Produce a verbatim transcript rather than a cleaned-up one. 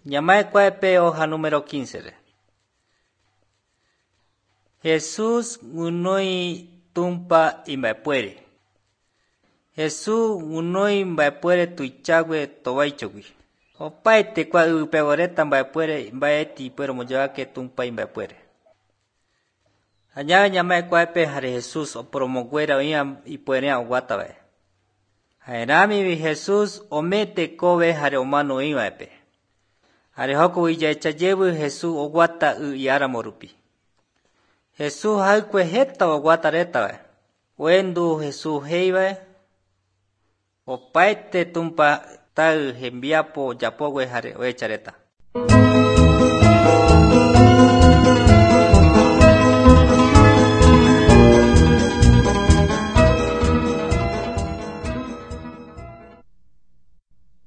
Ñamaekuaepe hoja número quince. Jesús guinoi tumpa imbaepuere. Jesús guinoi mbaepuere tuichague tovaichogui. Opaete kua ɨvɨpegua reta mbaepuere mbaeti ipuere omboyovake tumpa imbaepuere. Añawe ñamaekuaepe jare Jesús oporomokuera oĩva ipuere'ä oguata vae. Jaeramivi Jesús ome tekove jare omano oĩvape. Jare jokogui yaechajevy Jesús oguata ɨ iáramo rupi. Jesús jaɨkue jeta oguata reta vae. Oendu Jesús jeivae opaete tumpa taɨ jembiapo ojapogue jare oecha reta.